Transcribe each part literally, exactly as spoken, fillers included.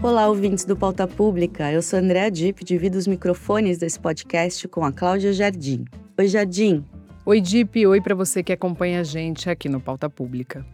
Olá, ouvintes do Pauta Pública. Eu sou Andréa Dipp, divido os microfones desse podcast com a Cláudia Jardim. Oi, Jardim. Oi, Dipp. Oi para você que acompanha a gente aqui no Pauta Pública.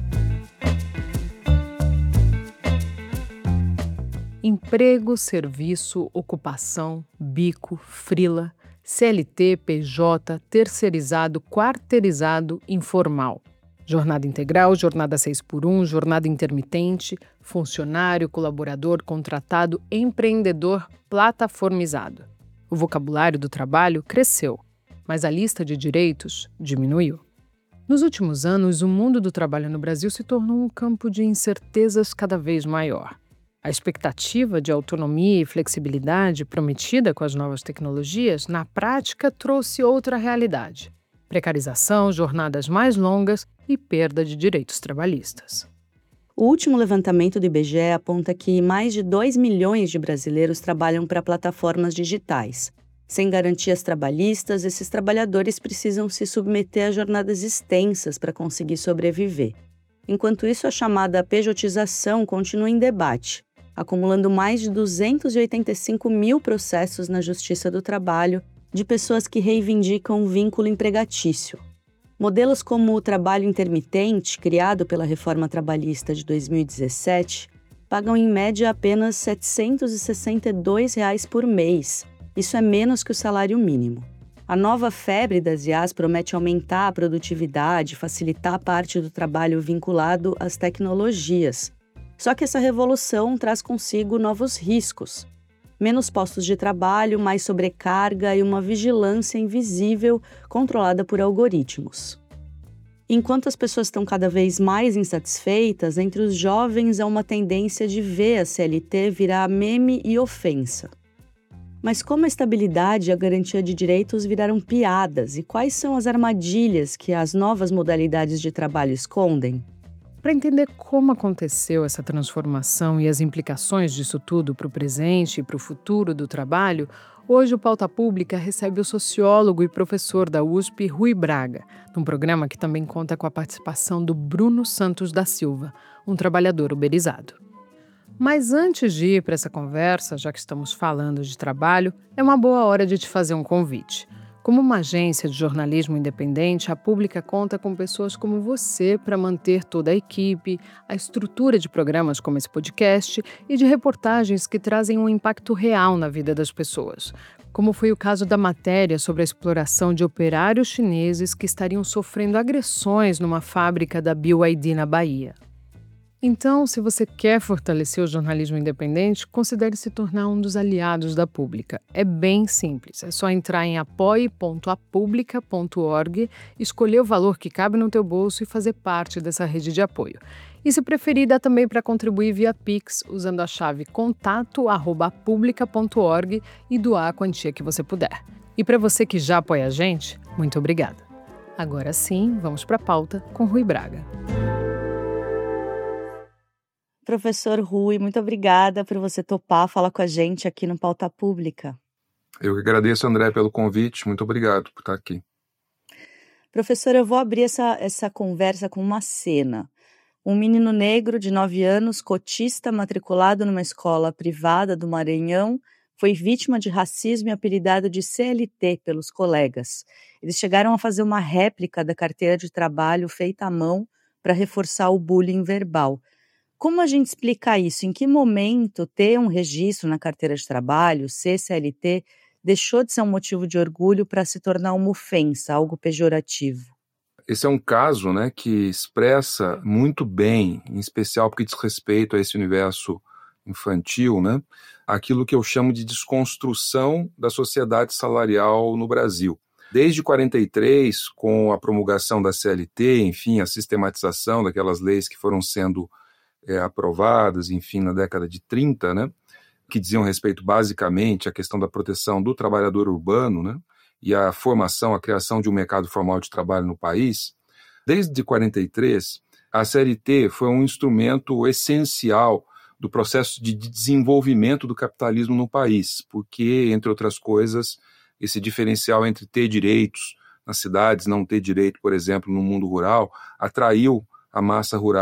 Emprego, serviço, ocupação, bico, frila, C L T, P J, terceirizado, quarteirizado, informal. Jornada integral, jornada seis por um, jornada intermitente, funcionário, colaborador, contratado, empreendedor, plataformizado. O vocabulário do trabalho cresceu, mas a lista de direitos diminuiu. Nos últimos anos, o mundo do trabalho no Brasil se tornou um campo de incertezas cada vez maior. A expectativa de autonomia e flexibilidade prometida com as novas tecnologias, na prática, trouxe outra realidade: precarização, jornadas mais longas e perda de direitos trabalhistas. O último levantamento do I B G E aponta que mais de dois milhões de brasileiros trabalham para plataformas digitais. Sem garantias trabalhistas, esses trabalhadores precisam se submeter a jornadas extensas para conseguir sobreviver. Enquanto isso, a chamada pejotização continua em debate, acumulando mais de duzentos e oitenta e cinco mil processos na Justiça do Trabalho de pessoas que reivindicam um vínculo empregatício. Modelos como o trabalho intermitente, criado pela Reforma Trabalhista de dois mil e dezessete, pagam em média apenas setecentos e sessenta e dois reais por mês. Isso é menos que o salário mínimo. A nova febre das I As promete aumentar a produtividade, facilitar parte do trabalho vinculado às tecnologias. Só que essa revolução traz consigo novos riscos. Menos postos de trabalho, mais sobrecarga e uma vigilância invisível controlada por algoritmos. Enquanto as pessoas estão cada vez mais insatisfeitas, entre os jovens há uma tendência de ver a C L T virar meme e ofensa. Mas como a estabilidade e a garantia de direitos viraram piadas e quais são as armadilhas que as novas modalidades de trabalho escondem? Para entender como aconteceu essa transformação e as implicações disso tudo para o presente e para o futuro do trabalho, hoje o Pauta Pública recebe o sociólogo e professor da U S P, Rui Braga, num programa que também conta com a participação do Bruno Santos da Silva, um trabalhador uberizado. Mas antes de ir para essa conversa, já que estamos falando de trabalho, é uma boa hora de te fazer um convite. Como uma agência de jornalismo independente, a Pública conta com pessoas como você para manter toda a equipe, a estrutura de programas como esse podcast e de reportagens que trazem um impacto real na vida das pessoas, como foi o caso da matéria sobre a exploração de operários chineses que estariam sofrendo agressões numa fábrica da B Y D na Bahia. Então, se você quer fortalecer o jornalismo independente, considere se tornar um dos aliados da Pública. É bem simples, é só entrar em apoie ponto a publica ponto org, escolher o valor que cabe no teu bolso e fazer parte dessa rede de apoio. E se preferir, dá também para contribuir via Pix, usando a chave contato arroba publica ponto org e doar a quantia que você puder. E para você que já apoia a gente, muito obrigada. Agora sim, vamos para a pauta com Rui Braga. Professor Rui, muito obrigada por você topar falar com a gente aqui no Pauta Pública. Eu que agradeço, André, pelo convite. Muito obrigado por estar aqui. Professor, eu vou abrir essa, essa conversa com uma cena. Um menino negro de nove anos, cotista, matriculado numa escola privada do Maranhão, foi vítima de racismo e apelidado de C L T pelos colegas. Eles chegaram a fazer uma réplica da carteira de trabalho feita à mão para reforçar o bullying verbal. Como a gente explica isso? Em que momento ter um registro na carteira de trabalho, ser C L T, deixou de ser um motivo de orgulho para se tornar uma ofensa, algo pejorativo? Esse é um caso, né, que expressa muito bem, em especial porque diz respeito a esse universo infantil, né, aquilo que eu chamo de desconstrução da sociedade salarial no Brasil. Desde quarenta e três, com a promulgação da C L T, enfim, a sistematização daquelas leis que foram sendo É, aprovadas, enfim, na década de trinta, né, que diziam respeito basicamente à questão da proteção do trabalhador urbano, né, e a formação, a criação de um mercado formal de trabalho no país. Desde quarenta e três, a C L T foi um instrumento essencial do processo de desenvolvimento do capitalismo no país, porque, entre outras coisas, esse diferencial entre ter direitos nas cidades, não ter direito, por exemplo, no mundo rural, atraiu a massa rural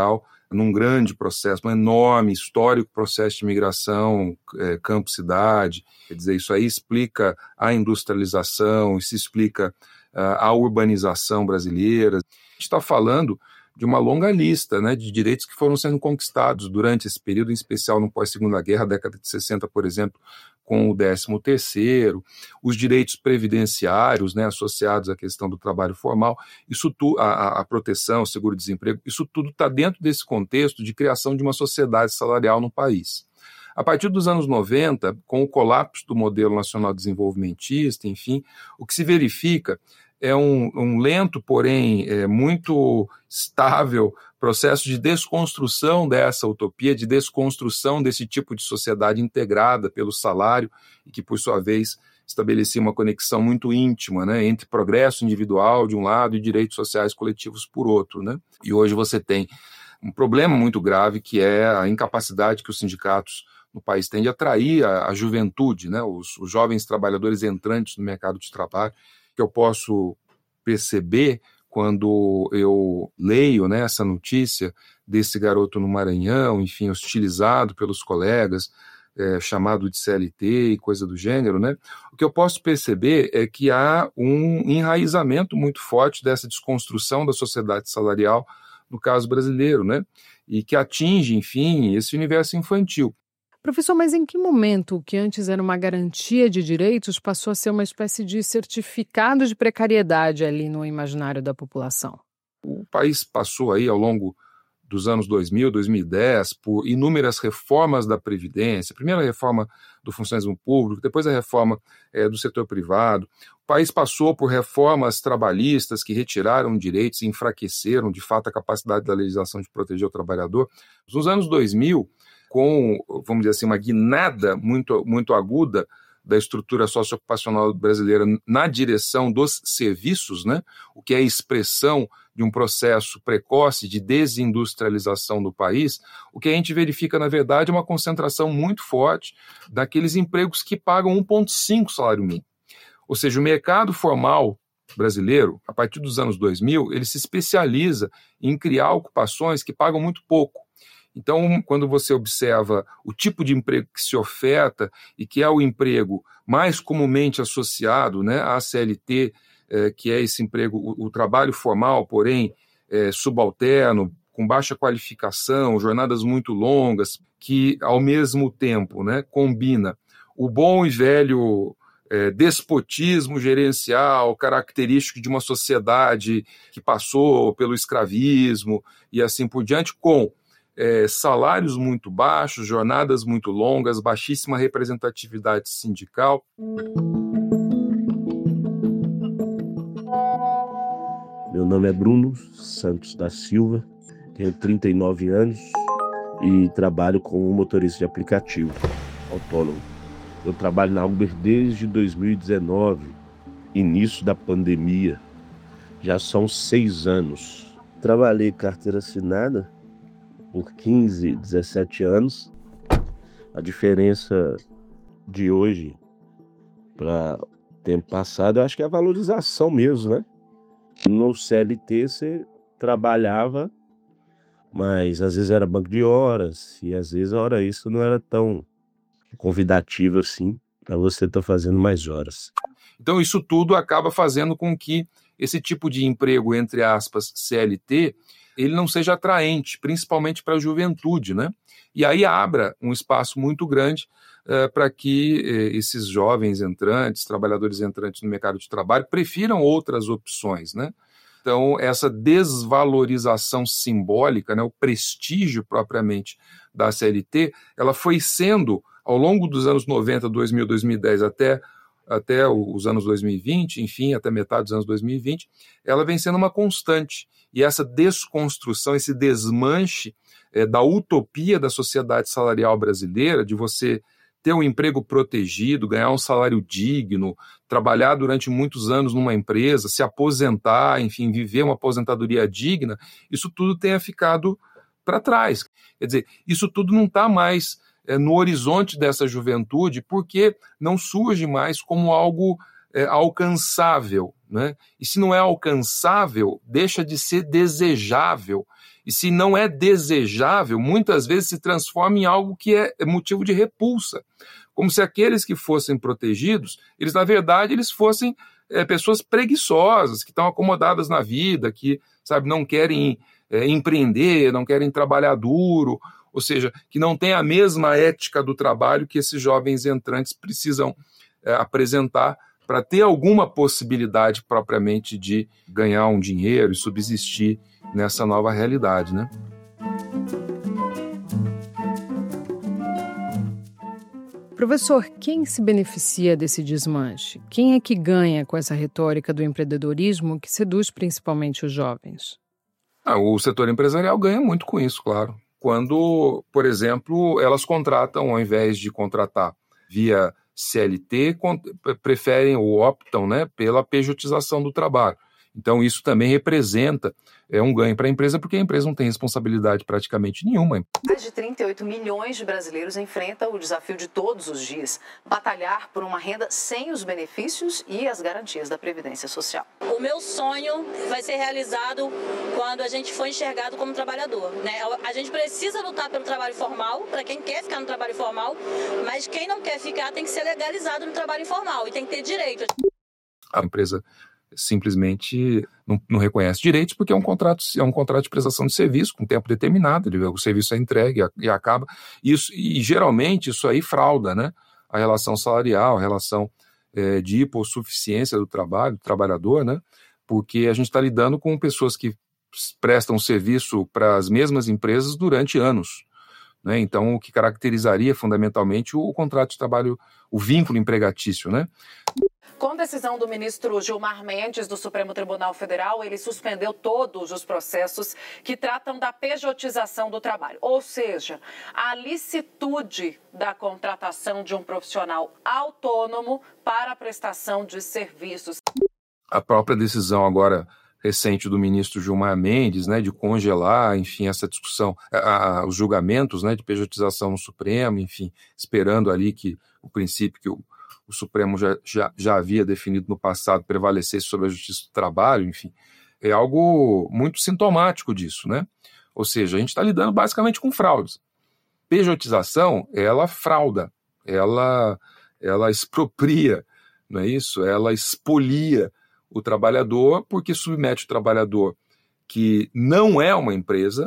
num grande processo, um enorme, histórico processo de migração, é, campo-cidade. Quer dizer, isso aí explica a industrialização, isso explica uh, a urbanização brasileira. A gente está falando de uma longa lista, né, de direitos que foram sendo conquistados durante esse período, em especial no pós-Segunda Guerra, década de sessenta, por exemplo, com o décimo terceiro, os direitos previdenciários, né, associados à questão do trabalho formal, isso tu, a, a proteção, o seguro-desemprego, isso tudo está dentro desse contexto de criação de uma sociedade salarial no país. A partir dos anos noventa, com o colapso do modelo nacional desenvolvimentista, enfim, o que se verifica é um, um lento, porém é, muito estável processo de desconstrução dessa utopia, de desconstrução desse tipo de sociedade integrada pelo salário e que, por sua vez, estabelecia uma conexão muito íntima, né, entre progresso individual, de um lado, e direitos sociais coletivos, por outro, né? E hoje você tem um problema muito grave, que é a incapacidade que os sindicatos no país têm de atrair a, a juventude, né, os, os jovens trabalhadores entrantes no mercado de trabalho, que eu posso perceber quando eu leio, né, essa notícia desse garoto no Maranhão, enfim, hostilizado pelos colegas, é, chamado de C L T e coisa do gênero, né? O que eu posso perceber é que há um enraizamento muito forte dessa desconstrução da sociedade salarial, no caso brasileiro, né? E que atinge, enfim, esse universo infantil. Professor, mas em que momento o que antes era uma garantia de direitos passou a ser uma espécie de certificado de precariedade ali no imaginário da população? O país passou aí ao longo dos anos dois mil, dois mil e dez, por inúmeras reformas da Previdência, primeiro a reforma do funcionalismo público, depois a reforma é, do setor privado. O país passou por reformas trabalhistas que retiraram direitos e enfraqueceram, de fato, a capacidade da legislação de proteger o trabalhador. Nos anos dois mil, com, vamos dizer assim, uma guinada muito, muito aguda da estrutura socioocupacional brasileira na direção dos serviços, né? O que é a expressão de um processo precoce de desindustrialização do país, o que a gente verifica, na verdade, é uma concentração muito forte daqueles empregos que pagam um vírgula cinco salário mínimo. Ou seja, o mercado formal brasileiro, a partir dos anos dois mil, ele se especializa em criar ocupações que pagam muito pouco. Então, quando você observa o tipo de emprego que se oferta e que é o emprego mais comumente associado, né, à C L T, eh, que é esse emprego, o, o trabalho formal, porém eh, subalterno, com baixa qualificação, jornadas muito longas, que ao mesmo tempo, né, combina o bom e velho eh, despotismo gerencial, característico de uma sociedade que passou pelo escravismo e assim por diante, com É, salários muito baixos, jornadas muito longas, baixíssima representatividade sindical. Meu nome é Bruno Santos da Silva, tenho trinta e nove anos e trabalho como motorista de aplicativo autônomo. Eu trabalho na Uber desde dois mil e dezenove, início da pandemia, já são seis anos. Trabalhei carteira assinada por quinze, dezessete anos. A diferença de hoje para o tempo passado, eu acho que é a valorização mesmo, né? No C L T você trabalhava, mas às vezes era banco de horas, e às vezes a hora isso não era tão convidativa assim para você estar fazendo mais horas. Então isso tudo acaba fazendo com que esse tipo de emprego, entre aspas, C L T, ele não seja atraente, principalmente para a juventude, né? E aí abra um espaço muito grande uh, para que uh, esses jovens entrantes, trabalhadores entrantes no mercado de trabalho, prefiram outras opções, né? Então, essa desvalorização simbólica, né, o prestígio propriamente da C L T, ela foi sendo, ao longo dos anos noventa, dois mil, dois mil e dez, até até os anos dois mil e vinte, enfim, até metade dos anos dois mil e vinte, ela vem sendo uma constante. E essa desconstrução, esse desmanche é, da utopia da sociedade salarial brasileira, de você ter um emprego protegido, ganhar um salário digno, trabalhar durante muitos anos numa empresa, se aposentar, enfim, viver uma aposentadoria digna, isso tudo tenha ficado para trás. Quer dizer, isso tudo não está mais é, no horizonte dessa juventude, porque não surge mais como algo é, alcançável, né? E se não é alcançável, deixa de ser desejável. E se não é desejável, muitas vezes se transforma em algo que é motivo de repulsa. Como se aqueles que fossem protegidos, eles, na verdade, eles fossem é, pessoas preguiçosas, que estão acomodadas na vida, que, sabe, não querem é, empreender, não querem trabalhar duro, ou seja, que não têm a mesma ética do trabalho que esses jovens entrantes precisam é, apresentar para ter alguma possibilidade propriamente de ganhar um dinheiro e subsistir nessa nova realidade, né? Professor, quem se beneficia desse desmanche? Quem é que ganha com essa retórica do empreendedorismo que seduz principalmente os jovens? Ah, o setor empresarial ganha muito com isso, claro. Quando, por exemplo, elas contratam, ao invés de contratar via C L T, preferem ou optam, né, pela pejotização do trabalho. Então, isso também representa é, um ganho para a empresa, porque a empresa não tem responsabilidade praticamente nenhuma. Mais de trinta e oito milhões de brasileiros enfrentam o desafio de todos os dias, batalhar por uma renda sem os benefícios e as garantias da Previdência Social. O meu sonho vai ser realizado quando a gente for enxergado como trabalhador, né? A gente precisa lutar pelo trabalho formal, para quem quer ficar no trabalho formal, mas quem não quer ficar tem que ser legalizado no trabalho informal e tem que ter direito. A empresa simplesmente não, não reconhece direitos porque é um contrato, é um contrato de prestação de serviço com tempo determinado, ele, o serviço é entregue e acaba, isso, e geralmente isso aí frauda, né, a relação salarial, a relação é, de hipossuficiência do trabalho, do trabalhador, né, porque a gente está lidando com pessoas que prestam serviço para as mesmas empresas durante anos, né, então o que caracterizaria fundamentalmente o, o contrato de trabalho, o vínculo empregatício, né. Com decisão do ministro Gilmar Mendes do Supremo Tribunal Federal, ele suspendeu todos os processos que tratam da pejotização do trabalho, ou seja, a licitude da contratação de um profissional autônomo para a prestação de serviços. A própria decisão agora recente do ministro Gilmar Mendes, né, de congelar, enfim, essa discussão, a, a, os julgamentos, né, de pejotização no Supremo, enfim, esperando ali que o princípio que o o Supremo já, já, já havia definido no passado prevalecesse sobre a justiça do trabalho, enfim, é algo muito sintomático disso, né? Ou seja, a gente está lidando basicamente com fraudes. Pejotização, ela frauda, ela, ela expropria, não é isso? Ela expolia o trabalhador porque submete o trabalhador que não é uma empresa,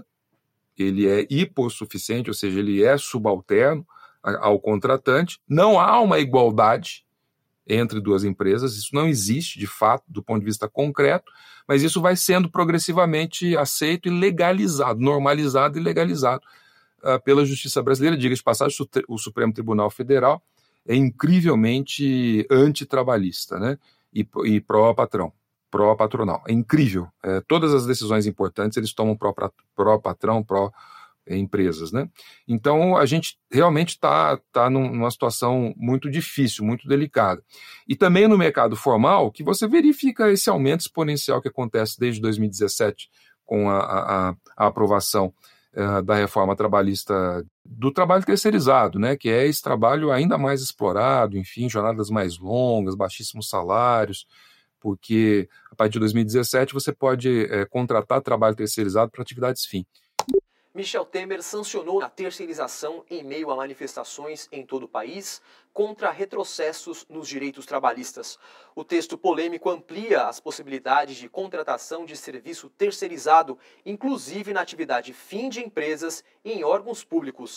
ele é hipossuficiente, ou seja, ele é subalterno ao contratante, não há uma igualdade entre duas empresas, isso não existe de fato do ponto de vista concreto, mas isso vai sendo progressivamente aceito e legalizado, normalizado e legalizado uh, pela justiça brasileira. Diga de passagem, o Supremo Tribunal Federal é incrivelmente antitrabalhista, né? e, e pró-patrão, pró-patronal. É incrível. É, todas as decisões importantes eles tomam pró-patrão, pró empresas, né? Então a gente realmente está tá numa situação muito difícil, muito delicada. E também no mercado formal, que você verifica esse aumento exponencial que acontece desde dois mil e dezessete com a, a, a aprovação uh, da reforma trabalhista do trabalho terceirizado, né? Que é esse trabalho ainda mais explorado, enfim, jornadas mais longas, baixíssimos salários, porque a partir de dois mil e dezessete você pode é, contratar trabalho terceirizado para atividades fim. Michel Temer sancionou a terceirização em meio a manifestações em todo o país contra retrocessos nos direitos trabalhistas. O texto polêmico amplia as possibilidades de contratação de serviço terceirizado, inclusive na atividade fim de empresas e em órgãos públicos.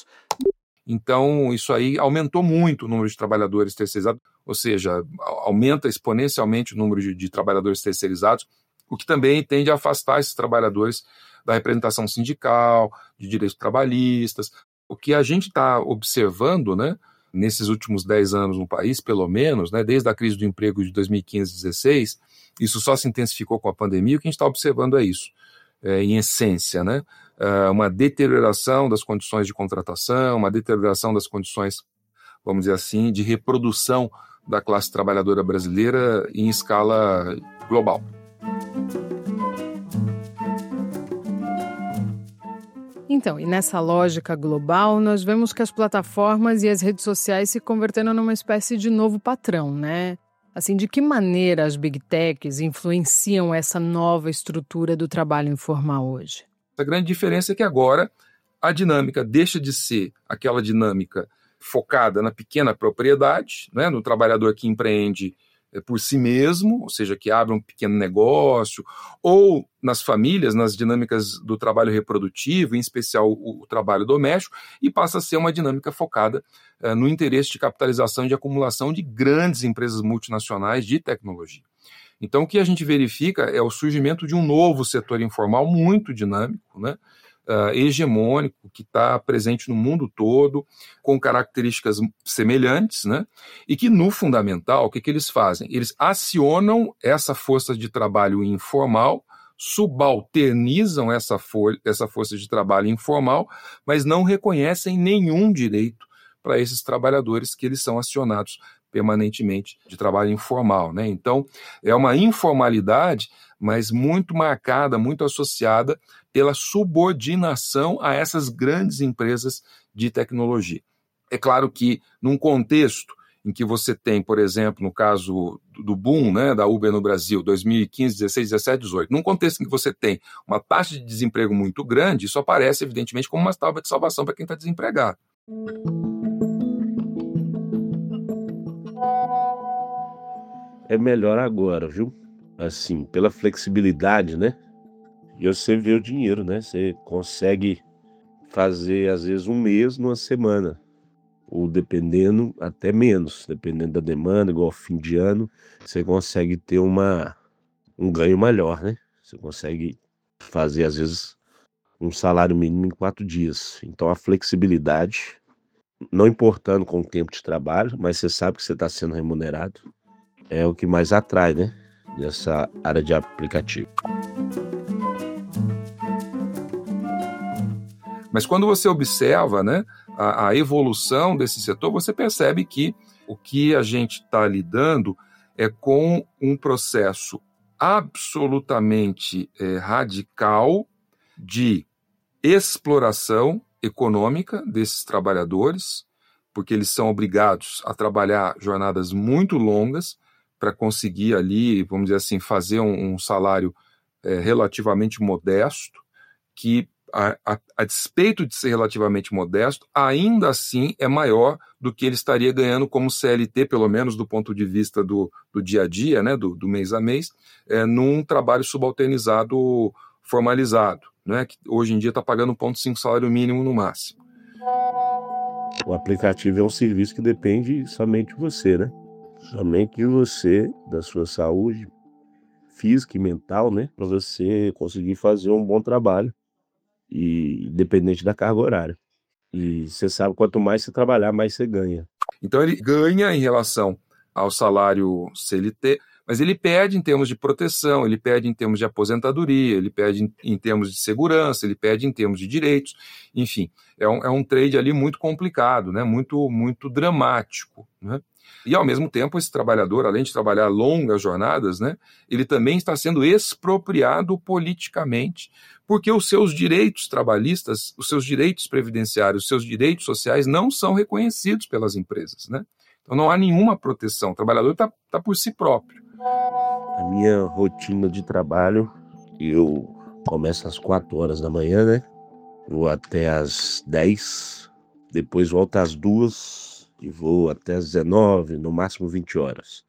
Então, isso aí aumentou muito o número de trabalhadores terceirizados, ou seja, aumenta exponencialmente o número de, de trabalhadores terceirizados, o que também tende a afastar esses trabalhadores da representação sindical, de direitos trabalhistas. O que a gente está observando, né, nesses últimos dez anos no país, pelo menos, né, desde a crise do emprego de dois mil e quinze e dois mil e dezesseis, isso só se intensificou com a pandemia, o que a gente está observando é isso, é, em essência, né, é uma deterioração das condições de contratação, uma deterioração das condições, vamos dizer assim, de reprodução da classe trabalhadora brasileira em escala global. Então, e nessa lógica global, nós vemos que as plataformas e as redes sociais se converteram numa espécie de novo patrão, né? Assim, de que maneira as Big Techs influenciam essa nova estrutura do trabalho informal hoje? A grande diferença é que agora a dinâmica deixa de ser aquela dinâmica focada na pequena propriedade, né, no trabalhador que empreende por si mesmo, ou seja, que abre um pequeno negócio, ou nas famílias, nas dinâmicas do trabalho reprodutivo, em especial o, o trabalho doméstico, e passa a ser uma dinâmica focada eh, no interesse de capitalização e de acumulação de grandes empresas multinacionais de tecnologia. Então, o que a gente verifica é o surgimento de um novo setor informal muito dinâmico, né? Uh, hegemônico, que está presente no mundo todo, com características semelhantes, né? E que, no fundamental, o que, que eles fazem? Eles acionam essa força de trabalho informal, subalternizam essa, for- essa força de trabalho informal, mas não reconhecem nenhum direito para esses trabalhadores que eles são acionados permanentemente de trabalho informal, né? Então, é uma informalidade, mas muito marcada, muito associada pela subordinação a essas grandes empresas de tecnologia. É claro que, num contexto em que você tem, por exemplo, no caso do boom, né, da Uber no Brasil, dois mil e quinze, dezesseis, dezessete, dezoito, num contexto em que você tem uma taxa de desemprego muito grande, isso aparece, evidentemente, como uma tábua de salvação para quem está desempregado. É melhor agora, viu? Assim, pela flexibilidade, né? E você vê o dinheiro, né? Você consegue fazer, às vezes, um mês numa semana. Ou dependendo, até menos. Dependendo da demanda, igual fim de ano, você consegue ter uma, um ganho melhor, né? Você consegue fazer, às vezes, um salário mínimo em quatro dias. Então, a flexibilidade, não importando com o tempo de trabalho, mas você sabe que você está sendo remunerado, é o que mais atrai, né? Nessa área de aplicativo. Mas quando você observa, né, a, a evolução desse setor, você percebe que o que a gente está lidando é com um processo absolutamente é, radical de exploração econômica desses trabalhadores, porque eles são obrigados a trabalhar jornadas muito longas para conseguir ali, vamos dizer assim, fazer um, um salário é, relativamente modesto, que A, a, a despeito de ser relativamente modesto, ainda assim é maior do que ele estaria ganhando como C L T, pelo menos do ponto de vista do, do dia a dia, né, do, do mês a mês, é, num trabalho subalternizado formalizado, né, que hoje em dia está pagando um vírgula cinco salário mínimo no máximo. O aplicativo é um serviço que depende somente de você, né? Somente de você, da sua saúde física e mental, né? Para você conseguir fazer um bom trabalho. E independente da carga horária. E você sabe, quanto mais você trabalhar, mais você ganha. Então ele ganha em relação ao salário C L T, mas ele perde em termos de proteção, ele perde em termos de aposentadoria, ele perde em, em termos de segurança, ele perde em termos de direitos, enfim, é um, é um trade ali muito complicado, né? muito, muito dramático, né? E, ao mesmo tempo, esse trabalhador, além de trabalhar longas jornadas, né, ele também está sendo expropriado politicamente, porque os seus direitos trabalhistas, os seus direitos previdenciários, os seus direitos sociais não são reconhecidos pelas empresas, né? Então não há nenhuma proteção, o trabalhador está tá por si próprio. A minha rotina de trabalho, eu começo às quatro horas da manhã, né? Vou até às dez, depois volto às duas e vou até às dezenove, no máximo vinte horas.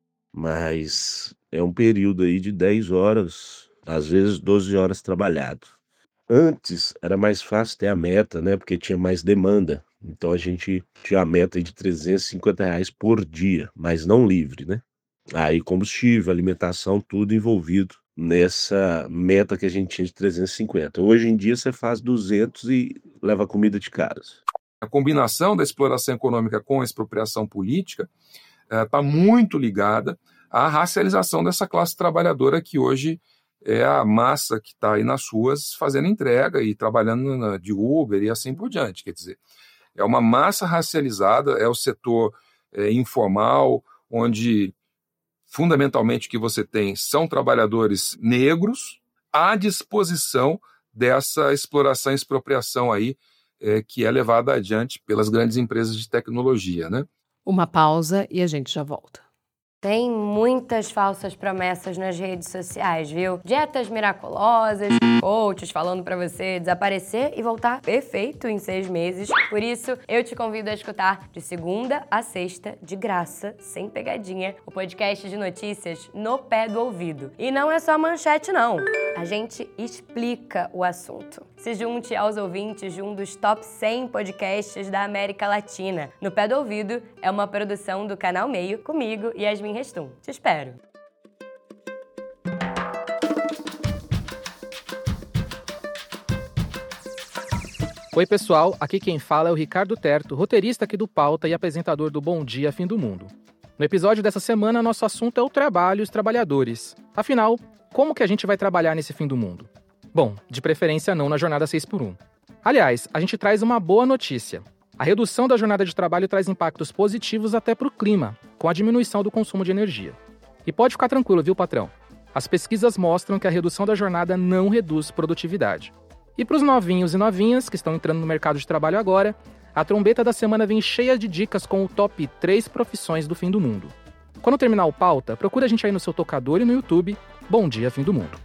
Mas é um período aí de dez horas, às vezes doze horas trabalhado. Antes era mais fácil ter a meta, né? Porque tinha mais demanda. Então a gente tinha a meta de trezentos e cinquenta reais por dia, mas não livre, né? Aí combustível, alimentação, tudo envolvido nessa meta que a gente tinha de trezentos e cinquenta. Hoje em dia você faz duzentos e leva comida de casa. A combinação da exploração econômica com a expropriação política está uh, muito ligada à racialização dessa classe trabalhadora que hoje é a massa que está aí nas ruas fazendo entrega e trabalhando na, de Uber e assim por diante. Quer dizer, é uma massa racializada, é o setor é, informal, onde fundamentalmente o que você tem são trabalhadores negros à disposição dessa exploração e expropriação aí, é, que é levada adiante pelas grandes empresas de tecnologia, né? Uma pausa e a gente já volta. Tem muitas falsas promessas nas redes sociais, viu? Dietas miraculosas, coaches falando pra você desaparecer e voltar perfeito em seis meses. Por isso, eu te convido a escutar de segunda a sexta, de graça, sem pegadinha, o podcast de notícias No Pé do Ouvido. E não é só manchete, não. A gente explica o assunto. Se junte aos ouvintes de um dos top cem podcasts da América Latina. No Pé do Ouvido é uma produção do Canal Meio, comigo e Yasmin Restum. Te espero! Oi, pessoal. Aqui quem fala é o Ricardo Terto, roteirista aqui do Pauta e apresentador do Bom Dia, Fim do Mundo. No episódio dessa semana, nosso assunto é o trabalho e os trabalhadores. Afinal, como que a gente vai trabalhar nesse fim do mundo? Bom, de preferência não na jornada seis por um. Aliás, a gente traz uma boa notícia. A redução da jornada de trabalho traz impactos positivos até para o clima, com a diminuição do consumo de energia. E pode ficar tranquilo, viu, patrão? As pesquisas mostram que a redução da jornada não reduz produtividade. E para os novinhos e novinhas que estão entrando no mercado de trabalho agora, a trombeta da semana vem cheia de dicas com o top três profissões do fim do mundo. Quando terminar o Pauta, procura a gente aí no seu tocador e no YouTube. Bom Dia, Fim do Mundo.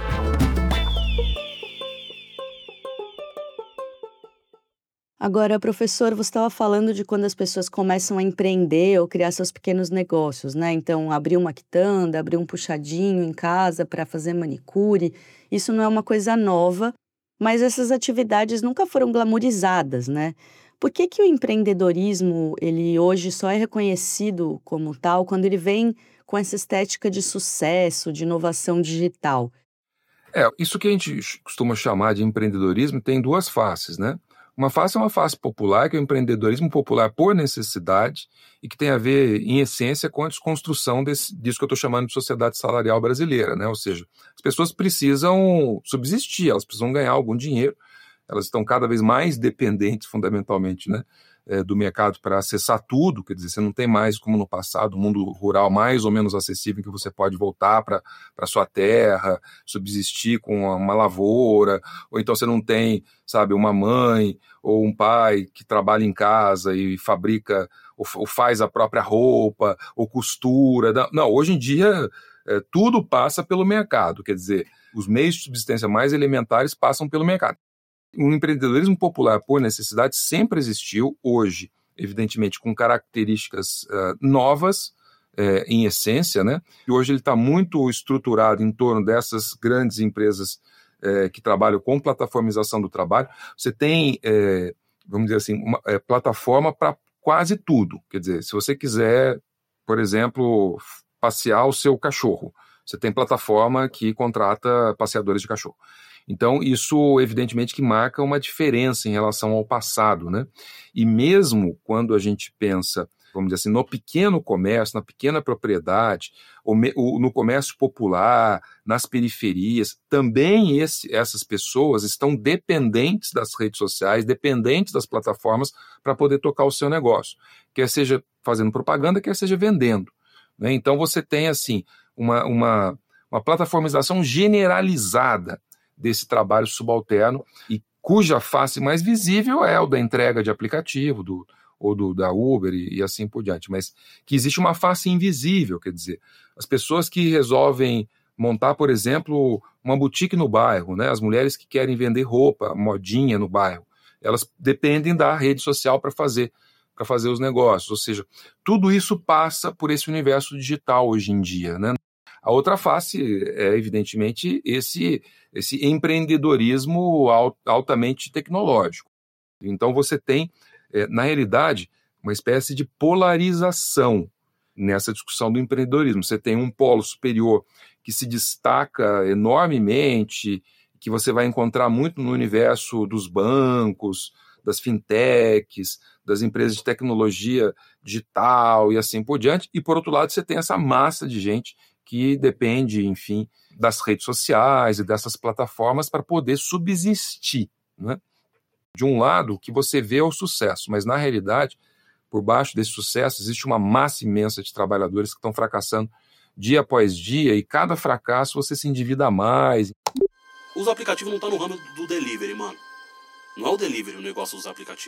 Agora, professor, você estava falando de quando as pessoas começam a empreender ou criar seus pequenos negócios, né? Então, abrir uma quitanda, abrir um puxadinho em casa para fazer manicure. Isso não é uma coisa nova, mas essas atividades nunca foram glamorizadas, né? Por que que o empreendedorismo, ele hoje só é reconhecido como tal quando ele vem com essa estética de sucesso, de inovação digital? É, isso que a gente costuma chamar de empreendedorismo tem duas faces, né? Uma face é uma face popular, que é o empreendedorismo popular por necessidade e que tem a ver, em essência, com a desconstrução desse, disso que eu estou chamando de sociedade salarial brasileira, né? Ou seja, as pessoas precisam subsistir, elas precisam ganhar algum dinheiro, elas estão cada vez mais dependentes, fundamentalmente, né, é, do mercado para acessar tudo, quer dizer, você não tem mais, como no passado, um mundo rural mais ou menos acessível, em que você pode voltar para a sua terra, subsistir com uma lavoura, ou então você não tem, sabe, uma mãe ou um pai que trabalha em casa e fabrica ou, ou faz a própria roupa, ou costura. Não, hoje em dia é, tudo passa pelo mercado, quer dizer, os meios de subsistência mais elementares passam pelo mercado. O empreendedorismo popular por necessidade sempre existiu, hoje, evidentemente, com características uh, novas, uh, em essência, né? E hoje ele está muito estruturado em torno dessas grandes empresas uh, que trabalham com plataformização do trabalho. Você tem, uh, vamos dizer assim, uma uh, plataforma para quase tudo. Quer dizer, se você quiser, por exemplo, passear o seu cachorro, você tem plataforma que contrata passeadores de cachorro. Então, isso, evidentemente, que marca uma diferença em relação ao passado, né? E mesmo quando a gente pensa, vamos dizer assim, no pequeno comércio, na pequena propriedade, ou, me, ou no comércio popular, nas periferias, também esse, essas pessoas estão dependentes das redes sociais, dependentes das plataformas para poder tocar o seu negócio, quer seja fazendo propaganda, quer seja vendendo, né? Então, você tem, assim, uma, uma, uma plataformização generalizada desse trabalho subalterno, e cuja face mais visível é o da entrega de aplicativo, do, ou do, da Uber e, e assim por diante, mas que existe uma face invisível, quer dizer, as pessoas que resolvem montar, por exemplo, uma boutique no bairro, né, as mulheres que querem vender roupa, modinha no bairro, elas dependem da rede social para fazer, para fazer os negócios, ou seja, tudo isso passa por esse universo digital hoje em dia, né? A outra face é, evidentemente, esse, esse empreendedorismo altamente tecnológico. Então, você tem, é, na realidade, uma espécie de polarização nessa discussão do empreendedorismo. Você tem um polo superior que se destaca enormemente, que você vai encontrar muito no universo dos bancos, das fintechs, das empresas de tecnologia digital e assim por diante. E, por outro lado, você tem essa massa de gente que depende, enfim, das redes sociais e dessas plataformas para poder subsistir, né? De um lado, o que você vê é o sucesso, mas, na realidade, por baixo desse sucesso, existe uma massa imensa de trabalhadores que estão fracassando dia após dia, e cada fracasso você se endivida mais. Os aplicativos não estão no ramo do delivery, mano. Não é o delivery o negócio dos aplicativos.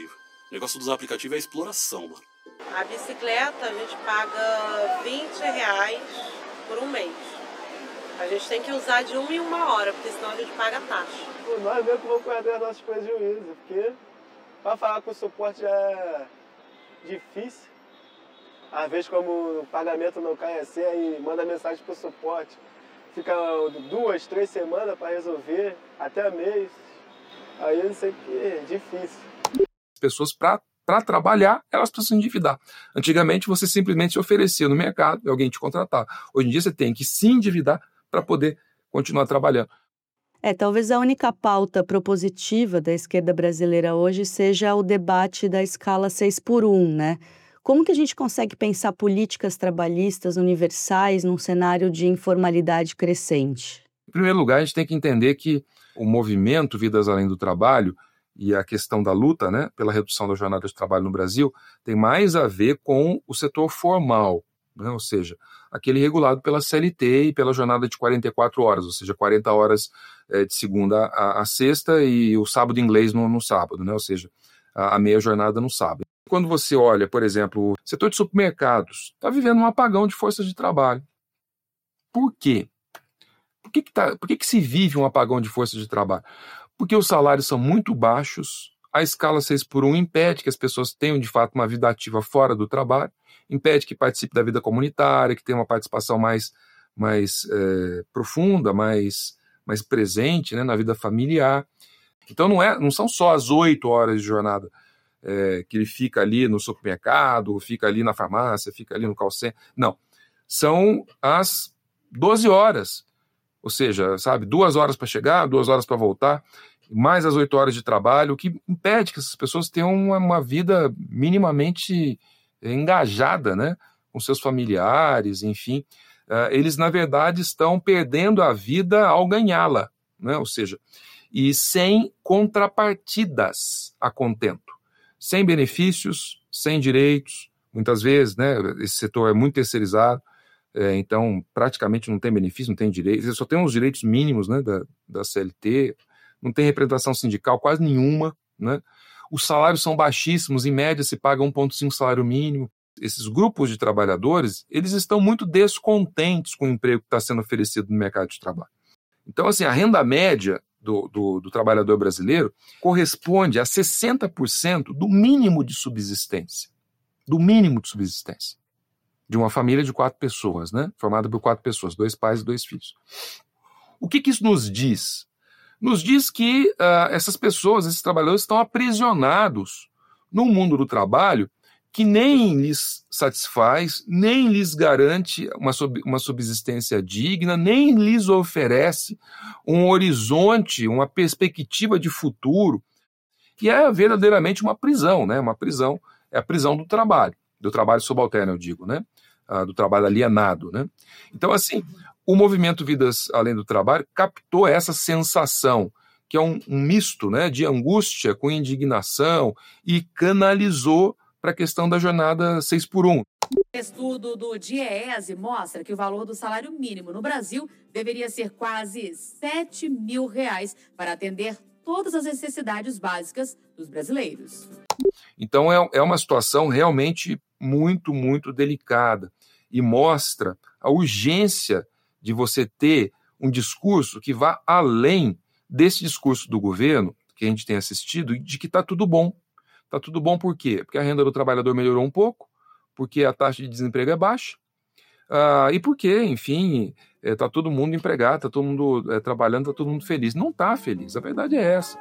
O negócio dos aplicativos é exploração, mano. A bicicleta a gente paga vinte reais por um mês. A gente tem que usar de uma em uma hora, porque senão a gente paga a taxa. Pô, nós mesmo que vamos perder as nossas prejuízos, porque para falar com o suporte é difícil. Às vezes, como o pagamento não cai assim, aí manda mensagem pro suporte. Fica duas, três semanas para resolver, até mês. Aí eu não sei o que é difícil. As pessoas, para para trabalhar, elas precisam endividar. Antigamente, você simplesmente se oferecia no mercado e alguém te contratava. Hoje em dia, você tem que se endividar para poder continuar trabalhando. É, talvez a única pauta propositiva da esquerda brasileira hoje seja o debate da escala seis por um, né? Como que a gente consegue pensar políticas trabalhistas universais num cenário de informalidade crescente? Em primeiro lugar, a gente tem que entender que o movimento Vidas Além do Trabalho e a questão da luta, né, pela redução da jornada de trabalho no Brasil tem mais a ver com o setor formal, né, ou seja, aquele regulado pela C L T e pela jornada de quarenta e quatro horas, ou seja, quarenta horas é, de segunda a, a sexta e o sábado inglês no, no sábado, né, ou seja, a, a meia jornada no sábado. Quando você olha, por exemplo, o setor de supermercados está vivendo um apagão de força de trabalho. Por quê? Por que, que, tá, por que, que se vive um apagão de força de trabalho? Porque os salários são muito baixos, a escala seis por um impede que as pessoas tenham, de fato, uma vida ativa fora do trabalho, impede que participe da vida comunitária, que tenha uma participação mais, mais é, profunda, mais, mais presente, né, na vida familiar. Então não, é, não são só as oito horas de jornada é, que ele fica ali no supermercado, fica ali na farmácia, fica ali no call center. Não, são as doze horas. Ou seja, sabe, duas horas para chegar, duas horas para voltar, mais as oito horas de trabalho, o que impede que essas pessoas tenham uma, uma vida minimamente engajada, né, com seus familiares, enfim. Uh, eles, na verdade, estão perdendo a vida ao ganhá-la, né, ou seja, e sem contrapartidas a contento, sem benefícios, sem direitos, muitas vezes, né, esse setor é muito terceirizado, É, então, praticamente não tem benefício, não tem direitos, só tem os direitos mínimos, né, da, da C L T, não tem representação sindical quase nenhuma, né? Os salários são baixíssimos, em média se paga um vírgula cinco salário mínimo. Esses grupos de trabalhadores, eles estão muito descontentes com o emprego que está sendo oferecido no mercado de trabalho. Então, assim, a renda média do, do, do trabalhador brasileiro corresponde a sessenta por cento do mínimo de subsistência, do mínimo de subsistência. De uma família de quatro pessoas, né? Formada por quatro pessoas, dois pais e dois filhos. O que, que isso nos diz? Nos diz que uh, essas pessoas, esses trabalhadores, estão aprisionados num mundo do trabalho que nem lhes satisfaz, nem lhes garante uma, sub, uma subsistência digna, nem lhes oferece um horizonte, uma perspectiva de futuro, que é verdadeiramente uma prisão, né? Uma prisão, é a prisão do trabalho, do trabalho subalterno, eu digo, né? Do trabalho alienado, né? Então, assim, o movimento Vidas Além do Trabalho captou essa sensação, que é um, um misto, né, de angústia com indignação, e canalizou para a questão da jornada seis por um. Estudo do DIEESE mostra que o valor do salário mínimo no Brasil deveria ser quase sete mil reais para atender todas as necessidades básicas dos brasileiros. Então, é, é uma situação realmente muito, muito delicada e mostra a urgência de você ter um discurso que vá além desse discurso do governo, que a gente tem assistido, de que está tudo bom. Está tudo bom por quê? Porque a renda do trabalhador melhorou um pouco, porque a taxa de desemprego é baixa, uh, e porque, enfim, está é, todo mundo empregado, está todo mundo é, trabalhando, está todo mundo feliz. Não está feliz, a verdade é essa.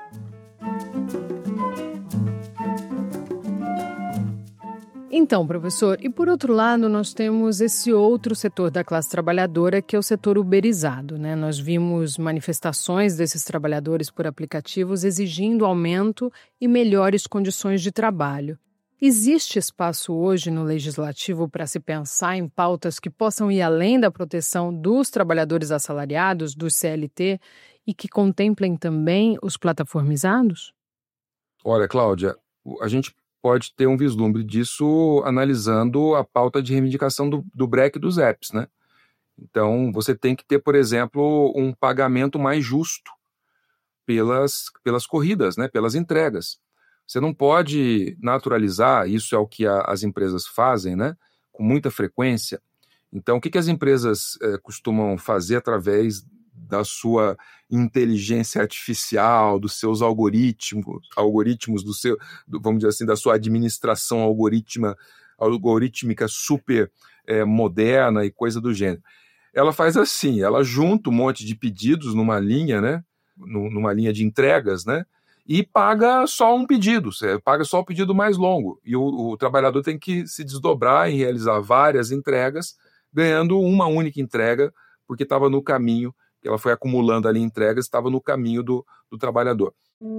Então, professor, e por outro lado, nós temos esse outro setor da classe trabalhadora, que é o setor uberizado, né? Nós vimos manifestações desses trabalhadores por aplicativos exigindo aumento e melhores condições de trabalho. Existe espaço hoje no legislativo para se pensar em pautas que possam ir além da proteção dos trabalhadores assalariados, do C L T, e que contemplem também os plataformizados? Olha, Cláudia, a gente pode ter um vislumbre disso analisando a pauta de reivindicação do, do B R E C e dos E P S, né? Então, você tem que ter, por exemplo, um pagamento mais justo pelas, pelas corridas, né? Pelas entregas. Você não pode naturalizar, isso é o que a, as empresas fazem, né, com muita frequência. Então, o que, que as empresas é, costumam fazer através da sua inteligência artificial, dos seus algoritmos, algoritmos do seu, do, vamos dizer assim, da sua administração algoritma, algorítmica super é, moderna e coisa do gênero. Ela faz assim, ela junta um monte de pedidos numa linha, né, numa linha de entregas, né, e paga só um pedido, você paga só o pedido mais longo. E o, o trabalhador tem que se desdobrar e realizar várias entregas, ganhando uma única entrega, porque estava no caminho, ela foi acumulando ali entregas, estava no caminho do, do trabalhador.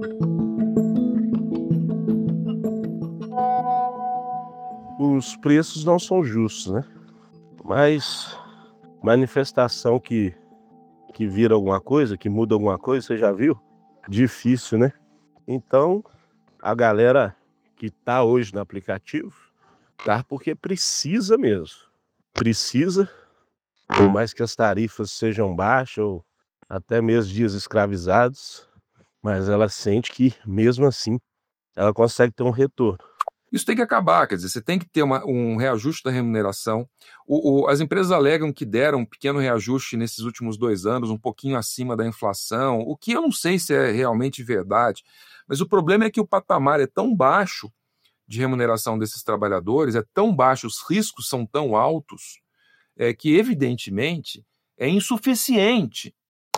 Os preços não são justos, né? Mas manifestação que, que vira alguma coisa, que muda alguma coisa, você já viu? Difícil, né? Então, a galera que está hoje no aplicativo, tá porque precisa mesmo. Precisa, por mais que as tarifas sejam baixas ou até mesmo dias escravizados, mas ela sente que, mesmo assim, ela consegue ter um retorno. Isso tem que acabar, quer dizer, você tem que ter uma, um reajuste da remuneração. O, o, as empresas alegam que deram um pequeno reajuste nesses últimos dois anos, um pouquinho acima da inflação, o que eu não sei se é realmente verdade, mas o problema é que o patamar é tão baixo de remuneração desses trabalhadores, é tão baixo, os riscos são tão altos, é, que evidentemente é insuficiente.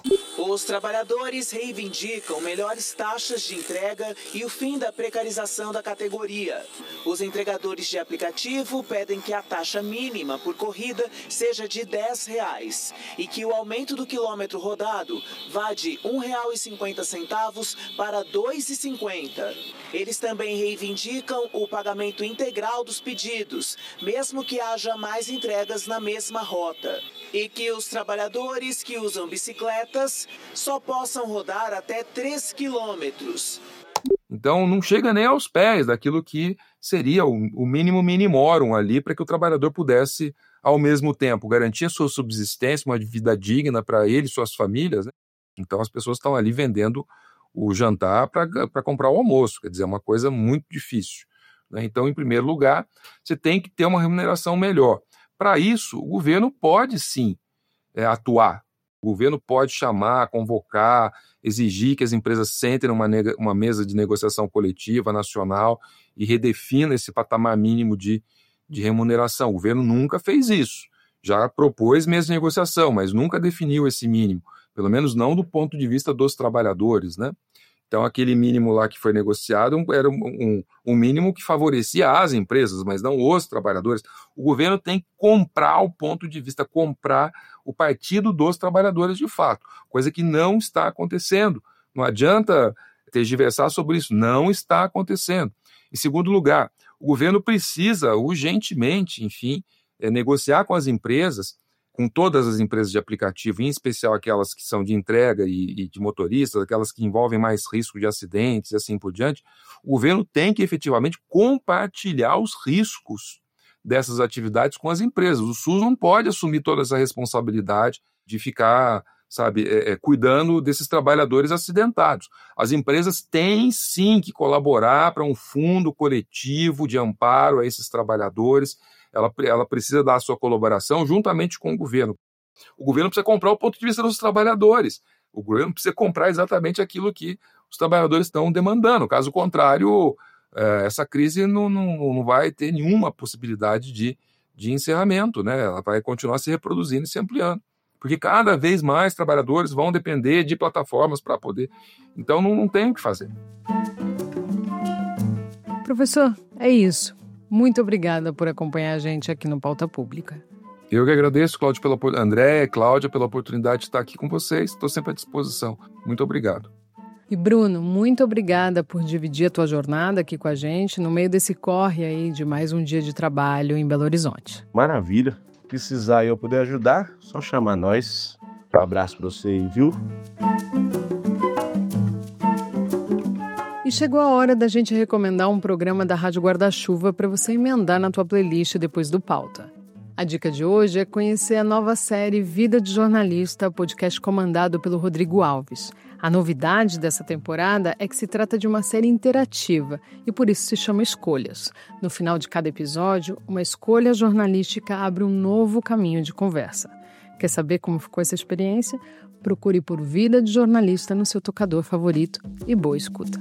Os trabalhadores reivindicam melhores taxas de entrega e o fim da precarização da categoria. Os entregadores de aplicativo pedem que a taxa mínima por corrida seja de dez reais e que o aumento do quilômetro rodado vá de um real e cinquenta centavos para dois reais e cinquenta centavos. Eles também reivindicam o pagamento integral dos pedidos, mesmo que haja mais entregas na mesma rota. E que os trabalhadores que usam bicicletas só possam rodar até três quilômetros. Então não chega nem aos pés daquilo que seria o, o mínimo minimorum ali para que o trabalhador pudesse, ao mesmo tempo, garantir a sua subsistência, uma vida digna para ele e suas famílias, né? Então as pessoas estão ali vendendo o jantar para comprar o almoço, quer dizer, é uma coisa muito difícil, né? Então, em primeiro lugar, você tem que ter uma remuneração melhor. Para isso, o governo pode sim é, atuar. O governo pode chamar, convocar, exigir que as empresas sentem numa nega, uma mesa de negociação coletiva nacional e redefina esse patamar mínimo de, de remuneração. O governo nunca fez isso. Já propôs mesa de negociação, mas nunca definiu esse mínimo, pelo menos não do ponto de vista dos trabalhadores, né? Então, aquele mínimo lá que foi negociado era um, um, um mínimo que favorecia as empresas, mas não os trabalhadores. O governo tem que comprar o ponto de vista, comprar o partido dos trabalhadores de fato, coisa que não está acontecendo. Não adianta tergiversar sobre isso, não está acontecendo. Em segundo lugar, o governo precisa urgentemente, enfim, é, negociar com as empresas, com todas as empresas de aplicativo, em especial aquelas que são de entrega e, e de motoristas, aquelas que envolvem mais risco de acidentes e assim por diante, o governo tem que efetivamente compartilhar os riscos dessas atividades com as empresas. O SUS não pode assumir toda essa responsabilidade de ficar, sabe, é, é, cuidando desses trabalhadores acidentados. As empresas têm sim que colaborar para um fundo coletivo de amparo a esses trabalhadores. Ela, ela precisa dar a sua colaboração juntamente com o governo. O governo precisa comprar o ponto de vista dos trabalhadores. O governo precisa comprar exatamente aquilo que os trabalhadores estão demandando. Caso contrário, é, essa crise não, não, não vai ter nenhuma possibilidade de, de encerramento, né? Ela vai continuar se reproduzindo e se ampliando. Porque cada vez mais trabalhadores vão depender de plataformas para poder... Então não, não tem o que fazer. Professor, é isso. Muito obrigada por acompanhar a gente aqui no Pauta Pública. Eu que agradeço, Cláudia, pela, André, Cláudia, pela oportunidade de estar aqui com vocês. Estou sempre à disposição. Muito obrigado. E Bruno, muito obrigada por dividir a tua jornada aqui com a gente no meio desse corre aí de mais um dia de trabalho em Belo Horizonte. Maravilha. Precisar e eu poder ajudar, só chamar nós. Um abraço para você aí, viu? E chegou a hora da gente recomendar um programa da Rádio Guarda-Chuva para você emendar na tua playlist depois do Pauta. A dica de hoje é conhecer a nova série Vida de Jornalista, podcast comandado pelo Rodrigo Alves. A novidade dessa temporada é que se trata de uma série interativa e por isso se chama Escolhas. No final de cada episódio, uma escolha jornalística abre um novo caminho de conversa. Quer saber como ficou essa experiência? Procure por Vida de Jornalista no seu tocador favorito e boa escuta.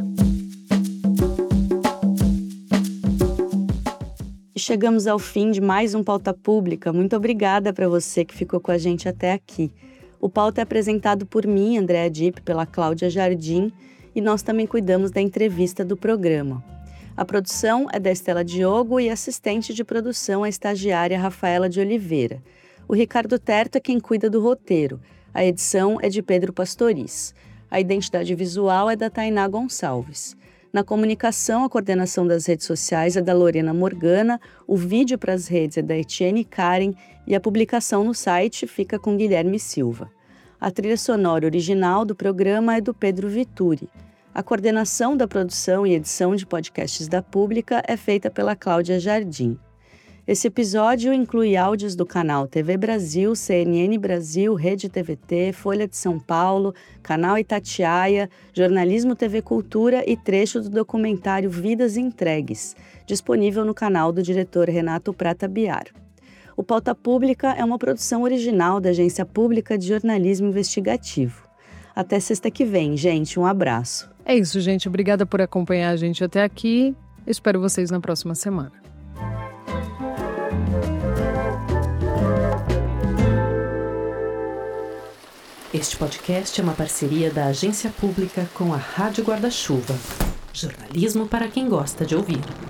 E chegamos ao fim de mais um Pauta Pública. Muito obrigada para você que ficou com a gente até aqui. O Pauta é apresentado por mim, Andréa Dipp, pela Cláudia Jardim, e nós também cuidamos da entrevista do programa. A produção é da Estela Diogo e assistente de produção a estagiária Rafaela de Oliveira. O Ricardo Terto é quem cuida do roteiro. A edição é de Pedro Pastoriz. A identidade visual é da Tainá Gonçalves. Na comunicação, a coordenação das redes sociais é da Lorena Morgana, o vídeo para as redes é da Etienne Karen e a publicação no site fica com Guilherme Silva. A trilha sonora original do programa é do Pedro Vituri. A coordenação da produção e edição de podcasts da Pública é feita pela Cláudia Jardim. Esse episódio inclui áudios do canal T V Brasil, C N N Brasil, Rede T V T, Folha de São Paulo, Canal Itatiaia, Jornalismo T V Cultura e trecho do documentário Vidas Entregues, disponível no canal do diretor Renato Prata Biar. O Pauta Pública é uma produção original da Agência Pública de Jornalismo Investigativo. Até sexta que vem, gente. Um abraço. É isso, gente. Obrigada por acompanhar a gente até aqui. Espero vocês na próxima semana. Este podcast é uma parceria da Agência Pública com a Rádio Guarda-Chuva. Jornalismo para quem gosta de ouvir.